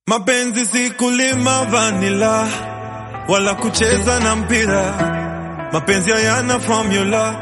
Mapenzi si kulima vanilla wala kucheza na mpira. Mapenzi hayana formula.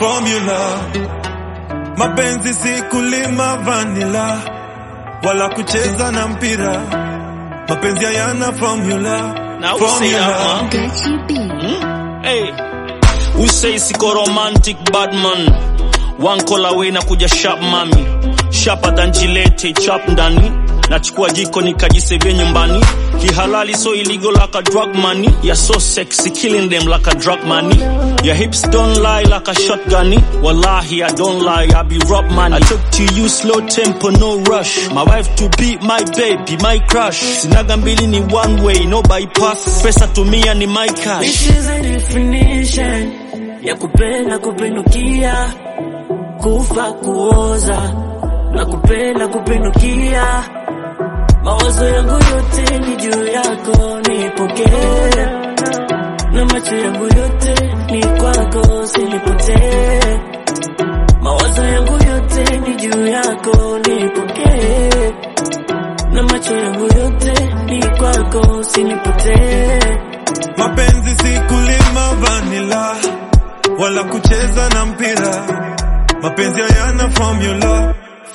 Mapenzi si kulima vanilla wala kucheza na mpira. Mapenzi hayana formula. Now say that, man. Hey, we say siko romantic bad man. One call away na kuja sharp mami. Sharper than Gillette, chop ndani. Nachukua jiko nikajisevia nyumbani. Kihalali so illegal like a drug money. You're so sexy, killing them like a drug money. Your hips don't lie like a shotgun. Wallahi, I don't lie, I be rob money. I took to you slow tempo, no rush. My wife to be my baby, my crush. Sinaga mbili ni one way, no bypass. Pesa tumia ni my cash. This is a definition ya kupenda kupendukia, kufa kuoza na kupenda kupendukia. Mawazo yangu yote ni juu yako, nipokee. Na macho yangu yote ni kwako, usinipotee. Mawazo yangu yote ni juu yako, nipokee. Na macho yangu yote ni kwako, usinipotee. Mapenzi si kulima vanilla wala kucheza na mpira. Mapenzi hayana formula.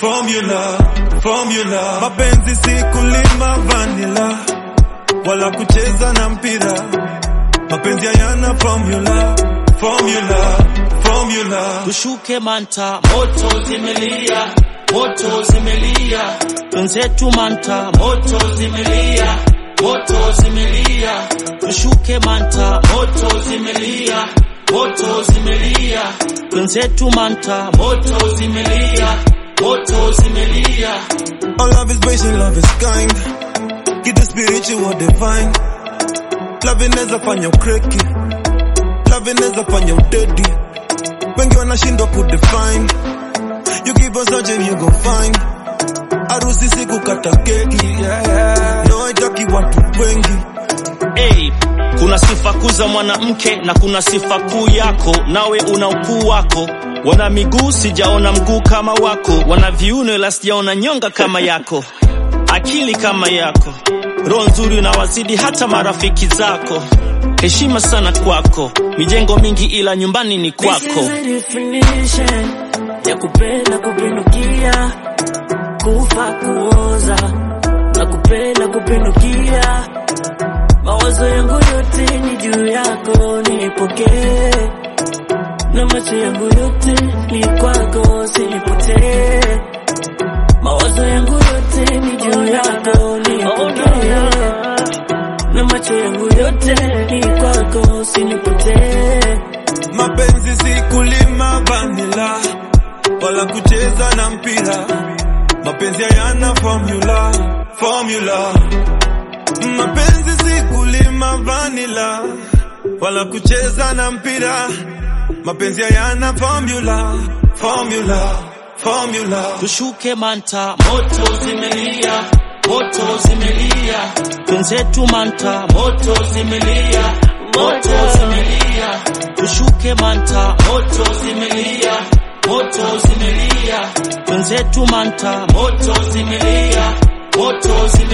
Mapenzi si kulima vanilla wala kucheza na mpira. Mapenzi hayana formula. Tushuke manta, moto zimelia. Tunzetu manta, moto zimelia. Tushuke manta, moto zimelia. Tunzetu manta, moto zimelia. All love is patient, love is kind. Get the spiritual divine. Love inaweza fanya ukreki. Love inaweza fanya udedi. Wengi wanashindwa kudefine. You give us urgent, you go find. Harusi si kukata keki. No haitaki watu wengi. Hey, kuna sifa kuu za mwanamke na kuna sifa kuu yako. Nawe una ukuu wako. Wana miguu sijaona mguu kama wako. Wana viuno ila sijaona nyonga kama yako. Akili kama yako. Roho nzuri na wazidi hata marafiki zako. Heshima sana kwako. Mijengo mingi ila nyumbani ni kwako. This is a definition ya kupenda kupendukia, kufa kuoza na kupenda kupendukia. Mawazo yangu yote ni juu yako, nipokee. Na macho yangu yote ni kwako, usinipotee. Mawazo yangu yote ni juu yako, nipokee. Na macho yangu yote ni kwako, usinipotee. Mapenzi si kulima vanilla wala kucheza na mpira. Mapenzi hayana formula. Mapenzi si kulima vanilla wala kucheza na mpira. Mapenzi hayana formula. Tushuke manta, moto zimelia. Tunzetu manta, moto zimelia. Tushuke manta, moto zimelia. Tunzetu manta, moto zimelia.